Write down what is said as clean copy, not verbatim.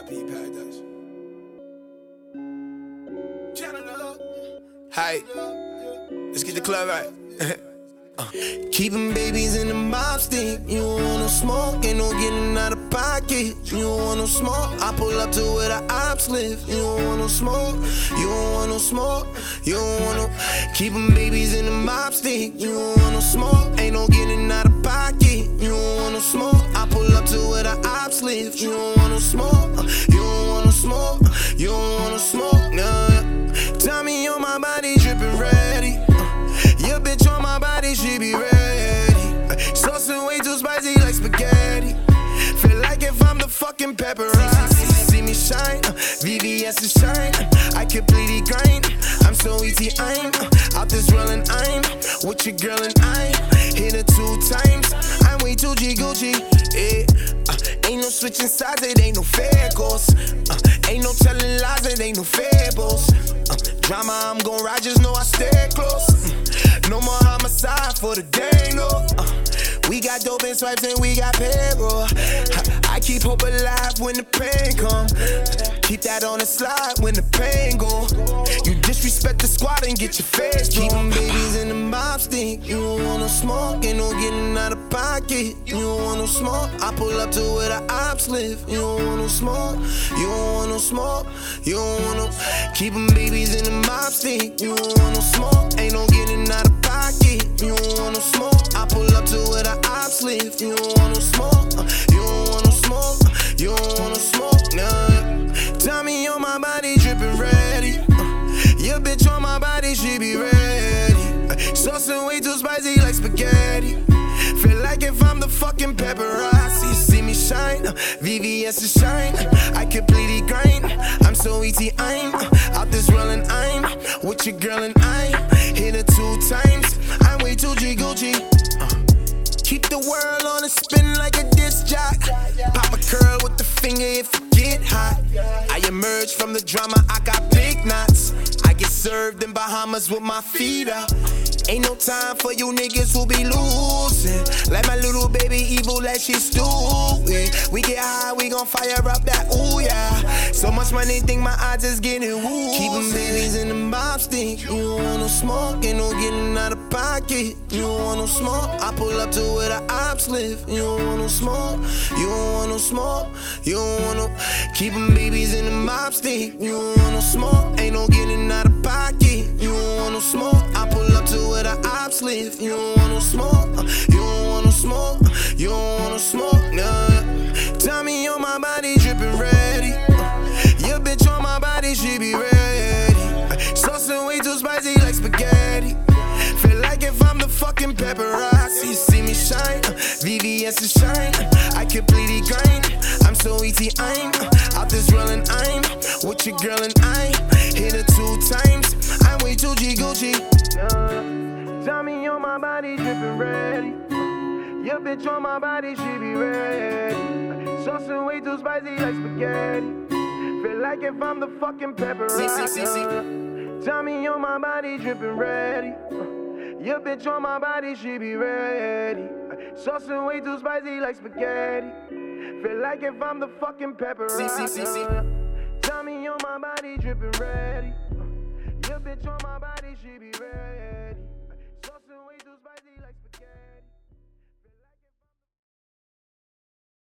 Be paradise. Hey, let's get the club right. Keeping babies in the mob stick. You don't want no smoke, ain't no getting out of pocket. You don't want no smoke, I pull up to where the ops live. You don't want no smoke, you don't want no smoke. You don't want no, keeping babies in the mob stick. You don't want no smoke, ain't no getting out of pocket. You don't want no smoke, I pull up to where the ops live. You don't want no smoke, you don't want no smoke. You don't want no smoke, nah. Tommy on my body dripping ready. Your bitch on my body, she be ready. Sauce and way too spicy like spaghetti. Feel like if I'm the fucking paparazzi. See me shine, VVS is shine. I completely grind. I'm so easy, I'm out this rolling, I'm with your girl and I hit her 2 times. I'm way too Gucci, yeah. Ain't no switching sides, it ain't no fair course. Ain't no telling lies, it ain't no fables. Drama, I'm gon' ride, just know I stay close. No more homicide for the day, no. We got dope and swipes and we got payroll. I keep hope alive when the pain come. Keep that on the slide when the pain go. You disrespect the squad and get your face broke. Keeping babies in the mob stick. You don't want no smoke, ain't no getting out of pocket. You don't want no smoke, I pull up to where the ops live. You don't want no smoke, you don't want no smoke. You don't want no, keeping babies in the mob stick. You don't want no smoke, ain't no getting out of pocket. You don't want no smoke, I pull up to where the ops live. You don't want no smoke, you don't want no smoke. You don't want no smoke, nah. Tommy on my body dripping ready. Your bitch on my body, she be ready. Sauce and way too spicy like spaghetti. Feel like if I'm the fucking paparazzi. See me shine, VVS is shine. I completely grind. I'm so easy, I'm out this rolling, I'm with your girl and I hit her 2 times. I'm way too Gucci. Keep the world on a spin like a disc jock. Pop a curl with the finger if it get hot. I emerge from the drama, I got big knots. I get served in Bahamas with my feet up. Ain't no time for you niggas who be losing. Like my little baby evil, like she stupid. We get high, we gon' fire up that ooh yeah. So much money, think my eyes is getting woo. Keepin' babies in the mob stick. You don't want no smoke, ain't no getting out of pocket. You don't want no smoke, I pull up to where the ops live. You don't want no smoke, you don't want no smoke. You don't want no, keepin' babies in the mob stick. You don't want no smoke, ain't no getting out of pocket. You don't want no smoke, I pull up to where the ops live. You don't want no smoke, you don't want no smoke. You don't want no smoke, nah. Tommy on my body dripping ready. Your bitch on my body, she be ready. Sauce and way too spicy like spaghetti. Feel like if I'm the fucking paparazzi. See me shine, VVS is shine. I completely grind. I'm so easy, I'm out this rolling, I'm with your girl and I hit her 2 times. I'm way too Gucci. Tommy on my body dripping ready. Your bitch on my body, she be ready. Sauce and way too spicy like spaghetti. Feel like if I'm the fucking paparazzi. Tommy on my body dripping ready. Your bitch on my body, she be ready. Sauce and way too spicy like spaghetti. Feel like if I'm the fucking paparazzi. Tommy on my body dripping ready. Your bitch on my body, she be ready.